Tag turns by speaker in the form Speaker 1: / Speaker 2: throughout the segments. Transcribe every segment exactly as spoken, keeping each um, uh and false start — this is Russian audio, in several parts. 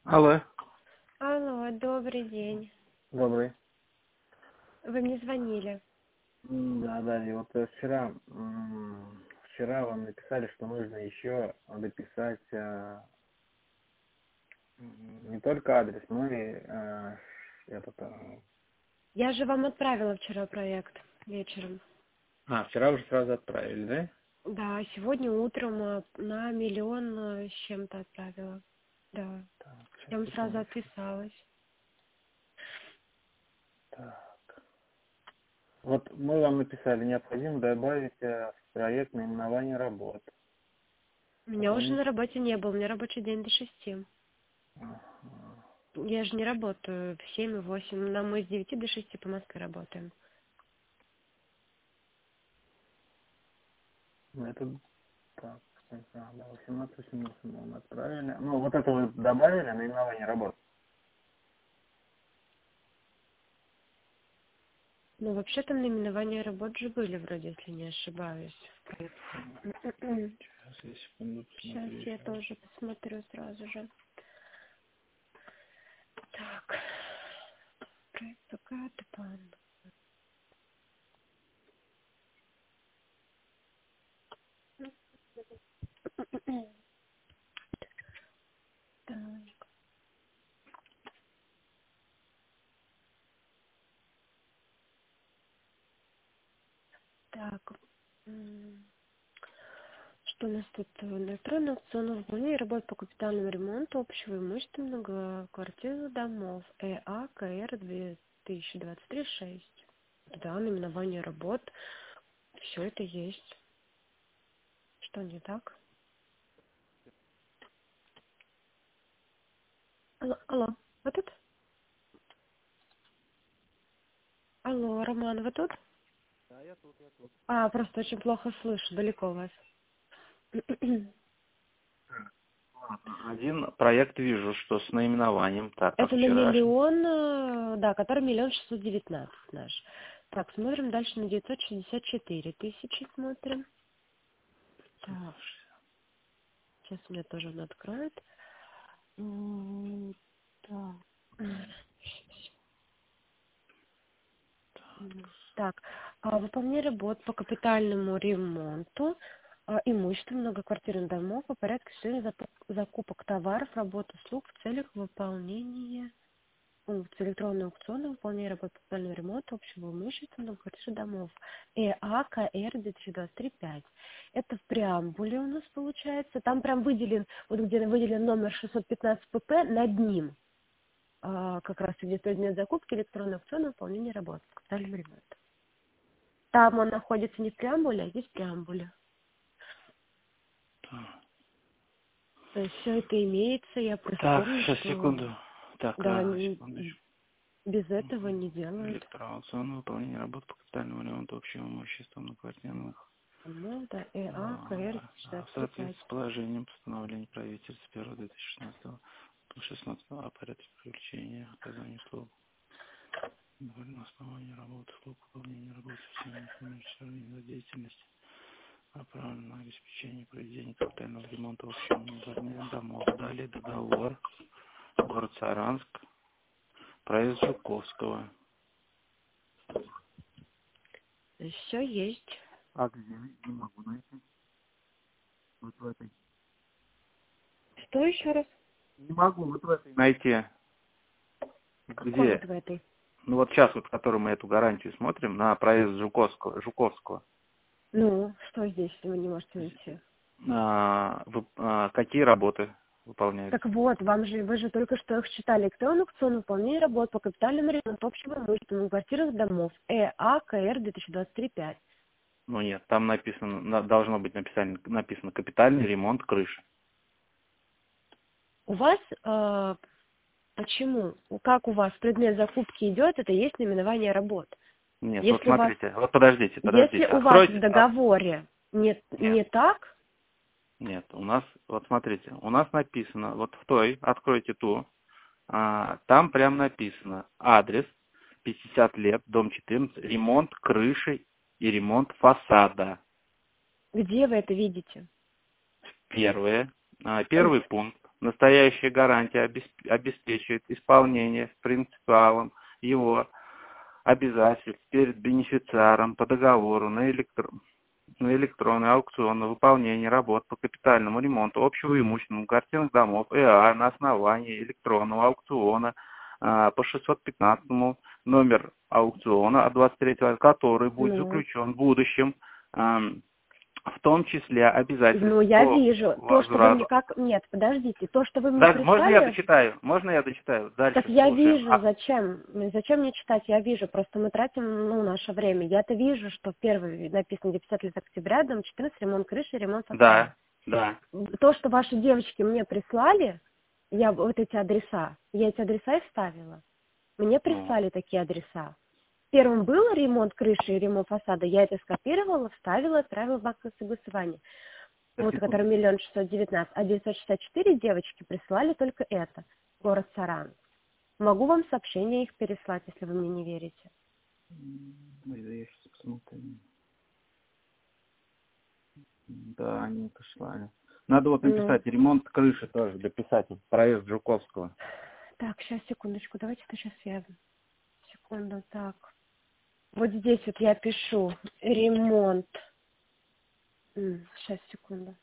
Speaker 1: Алло.
Speaker 2: Алло, добрый день.
Speaker 1: Добрый.
Speaker 2: Вы мне звонили.
Speaker 1: М, Да, да, и вот э, вчера, м, вчера вам написали, что нужно еще дописать э, м, не только адрес, но и э, этот, э,
Speaker 2: Я же вам отправила вчера проект вечером.
Speaker 1: А, вчера уже сразу отправили, да?
Speaker 2: Да, сегодня утром э, на миллион э, с чем-то отправила. Да.
Speaker 1: Так, сейчас,
Speaker 2: Я вам сразу
Speaker 1: секундочку.
Speaker 2: отписалась.
Speaker 1: Так. Вот мы вам написали, необходимо добавить э, в проект наименование работ.
Speaker 2: У меня уже
Speaker 1: Дополнить.
Speaker 2: на работе не было, у меня рабочий день до шести.
Speaker 1: Ага.
Speaker 2: Я же не работаю в семь и восемь, нам мы с девяти до шести по Москве работаем.
Speaker 1: Ну, это так, да, восемнадцать восемнадцать мы отправили. Ну, вот это вы добавили, наименование работ.
Speaker 2: Ну, вообще там наименования работ же были вроде, если не ошибаюсь.
Speaker 1: Сейчас, я секунду
Speaker 2: Сейчас
Speaker 1: посмотрю
Speaker 2: я
Speaker 1: еще раз.
Speaker 2: тоже посмотрю сразу же. Так, проект пока топан. Так, так. м, Что у нас тут? Электронный аукцион выполнение работ по капитальному ремонту общего имущества многоквартирных домов ЭА КР две тысячи двадцать три шесть. Да, наименование работ. Все это есть. Что не так? Алло, алло, вы тут? Алло, Роман, вы тут?
Speaker 1: Да, я тут, я тут.
Speaker 2: А, просто очень плохо слышу, далеко вас.
Speaker 1: Ладно, один проект вижу, что с наименованием. Так, а
Speaker 2: Это на
Speaker 1: вчерашний?
Speaker 2: миллион, э, да, который миллион шестьсот девятнадцать наш. Так, смотрим дальше на девятьсот шестьдесят четыре тысячи смотрим. Так, сейчас у меня тоже он откроет. М, Так. М, Так, а, выполнение работ по капитальному ремонту а, имущества многоквартирных домов по порядку осуществления запу- закупок товаров, работ, услуг в целях выполнения функции электронного аукциона, выполнение работ по капитальному ремонту общего имущества многоквартирных домов ЭА КР две тысячи двадцать три пять. Это в преамбуле у нас получается. Там прям выделен, вот где выделен номер шестьсот пятнадцать ПП, над ним а, как раз идет предмет закупки электронного аукциона, выполнение работ по капитальному ремонту. Там он находится не в преамбуле, а здесь в преамбуле.
Speaker 1: Так,
Speaker 2: То есть все это имеется, я просто
Speaker 1: так,
Speaker 2: помню,
Speaker 1: сейчас,
Speaker 2: что
Speaker 1: секунду. Так,
Speaker 2: да,
Speaker 1: а,
Speaker 2: н-
Speaker 1: секундочку.
Speaker 2: без этого
Speaker 1: Мгм.
Speaker 2: не делают.
Speaker 1: Электроаукцион, выполнение работ по капитальному ремонту общего имущества многоквартирных.
Speaker 2: Ну да, ЭА КР
Speaker 1: А, а, в
Speaker 2: шестьдесят
Speaker 1: соответствии
Speaker 2: пять.
Speaker 1: с положением постановления правительства первого две тысячи шестнадцатого шестнадцатого о порядке привлечения оказания услуг на основании работы, услуг, выполнения работы всеми коммерческой деятельности, направлено на обеспечение проведения капитального ремонта общего дворе домов. Далее договор, город Саранск, проезд Жуковского.
Speaker 2: То есть все есть.
Speaker 1: А где? Не могу найти. Вот в этой.
Speaker 2: Что еще раз?
Speaker 1: Не могу вот в этой найти.
Speaker 2: Какой вот
Speaker 1: Где?
Speaker 2: в этой?
Speaker 1: Ну вот сейчас, вот, в которой мы эту гарантию смотрим, на проезд Жуковского. Жуковского.
Speaker 2: Ну, что здесь, если вы не можете найти?
Speaker 1: А, вы- а, какие работы выполняются?
Speaker 2: Так вот, вам же, вы же только что их читали. Электронный аукцион, выполнение работ по капитальному ремонту общего имущества многоквартирных домов ЭА КР две тысячи двадцать три пять.
Speaker 1: Ну нет, там написано, на- должно быть написано, написано капитальный ремонт крыши.
Speaker 2: У вас э, почему? Как у вас предмет закупки идет, это есть наименование работ.
Speaker 1: Нет, вот
Speaker 2: Если у вас,
Speaker 1: смотрите, вот подождите,
Speaker 2: если
Speaker 1: подождите,
Speaker 2: у вас в
Speaker 1: откройте. а,
Speaker 2: договоре не,
Speaker 1: нет,
Speaker 2: не так,
Speaker 1: нет, у нас, вот смотрите, у нас написано, вот в той, откройте ту, а, там прям написано адрес, пятьдесят лет, дом четырнадцать, ремонт крыши и ремонт фасада.
Speaker 2: где вы это видите?
Speaker 1: Первое, а,
Speaker 2: Э,
Speaker 1: первый пункт Настоящая гарантия обесп- обеспечивает исполнение с принципиалом его обязательств перед бенефициаром по договору на, электро... на электронный аукцион на выполнение работ по капитальному ремонту общего имущества многоквартирных домов ЭА на основании электронного аукциона а, по шестьсот пятнадцатому номер аукциона от двадцать третьего, который будет
Speaker 2: Ну,
Speaker 1: заключен в будущем, а, в том числе обязательств
Speaker 2: ну, я
Speaker 1: по
Speaker 2: вижу. То, что вы мне
Speaker 1: возврату.
Speaker 2: как... Нет, подождите. То, что вы мне
Speaker 1: Да, можно я
Speaker 2: прислали...
Speaker 1: дочитаю? Можно я дочитаю? Дальше
Speaker 2: Так я
Speaker 1: слушаем.
Speaker 2: вижу,
Speaker 1: А,
Speaker 2: зачем? Зачем мне читать? Я вижу. Просто мы тратим, ну, наше время. Я-то вижу, что первый написано десять лет октября, дом четырнадцать, ремонт крыши, ремонт фасада.
Speaker 1: да, да.
Speaker 2: То, что ваши девочки мне прислали, я вот эти адреса, я эти адреса и вставила. Мне
Speaker 1: Ну,
Speaker 2: прислали такие адреса. Первым был ремонт крыши и ремонт фасада. Я это скопировала, вставила, отправила в банковское согласование. Вот,
Speaker 1: секунду.
Speaker 2: который миллион шестьсот девятнадцать. А девятьсот шестьдесят четыре девочки прислали только это. Город Саран. Могу вам сообщение их переслать, если вы мне не верите.
Speaker 1: Ой, да я сейчас посмотрю. Да, они прислали. Надо вот
Speaker 2: Ну,
Speaker 1: написать ремонт крыши тоже, дописать вот проезд Жуковского.
Speaker 2: так, сейчас, секундочку. Давайте это сейчас я... Секунду, так. Вот здесь вот я пишу ремонт. М, Сейчас, секунду.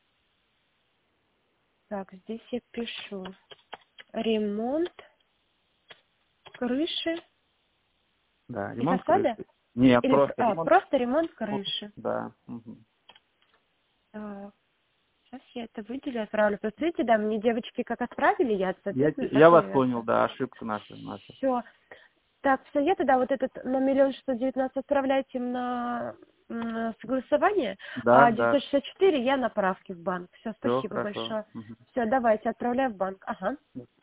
Speaker 2: Так, здесь я пишу ремонт крыши
Speaker 1: Да,
Speaker 2: и
Speaker 1: ремонт
Speaker 2: фасада?
Speaker 1: крыши. Не,
Speaker 2: Или
Speaker 1: просто
Speaker 2: а,
Speaker 1: ремонт.
Speaker 2: просто ремонт
Speaker 1: Вот,
Speaker 2: крыши?
Speaker 1: да. Угу.
Speaker 2: Так, сейчас я это выделю, отправлю. Просто видите, да, мне девочки как отправили, я,
Speaker 1: Я,
Speaker 2: соответственно,
Speaker 1: те- я
Speaker 2: так и
Speaker 1: вас понял,
Speaker 2: это.
Speaker 1: да, ошибка наша. наша.
Speaker 2: Все. Так, все, я тогда вот этот на миллион шестьсот девятнадцать отправляйте на м, согласование,
Speaker 1: Да,
Speaker 2: а
Speaker 1: да,
Speaker 2: девятьсот шестьдесят четыре я направки в банк. Все,
Speaker 1: все
Speaker 2: спасибо
Speaker 1: хорошо.
Speaker 2: большое.
Speaker 1: Угу.
Speaker 2: Все, давайте, отправляю в банк. Ага.